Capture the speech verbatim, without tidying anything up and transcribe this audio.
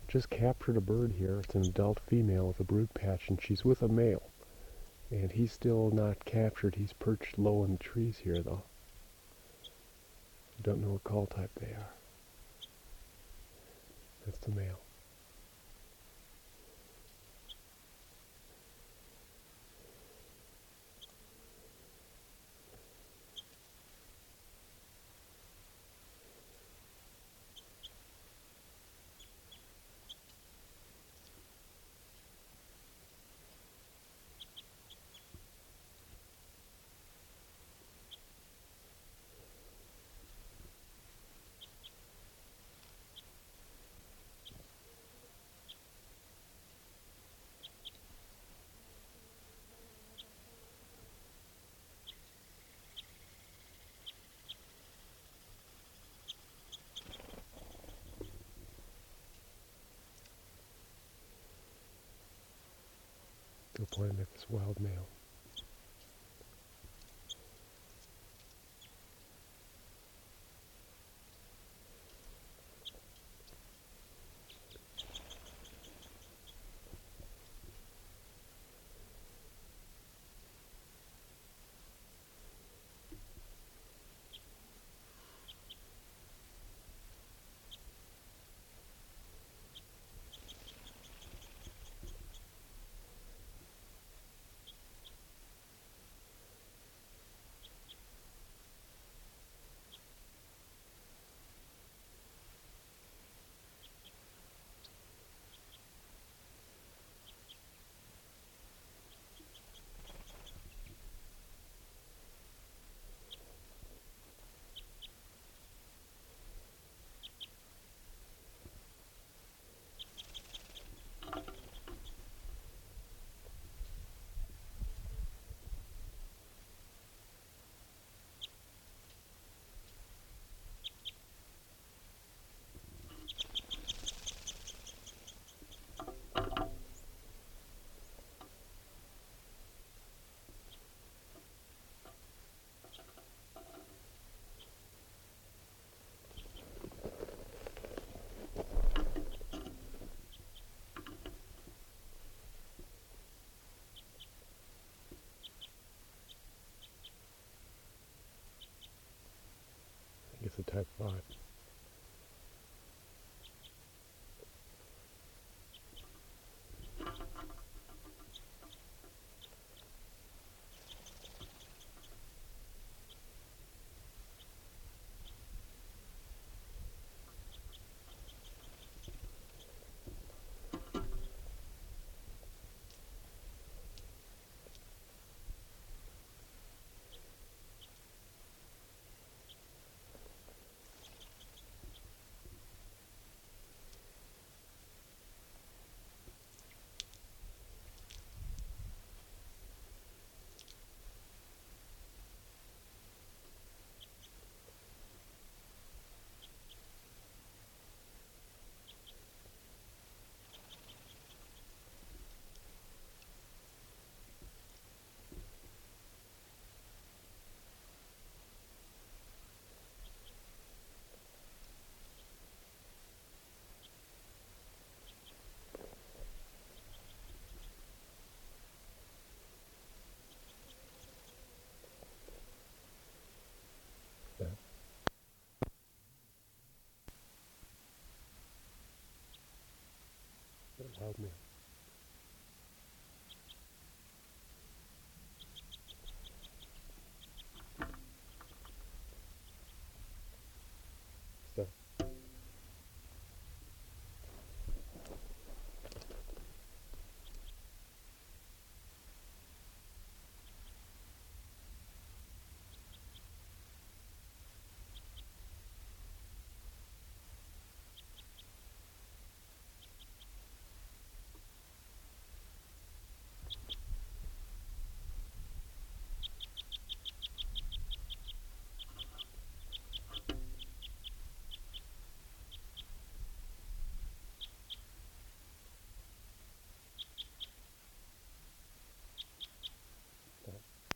Just captured a bird here. It's an adult female with a brood patch, and she's with a male. And he's still not captured. He's perched low in the trees here, though. Don't know what call type they are. That's the male. They're playing at this wild male. I think it's a type five. Yeah. Wild male.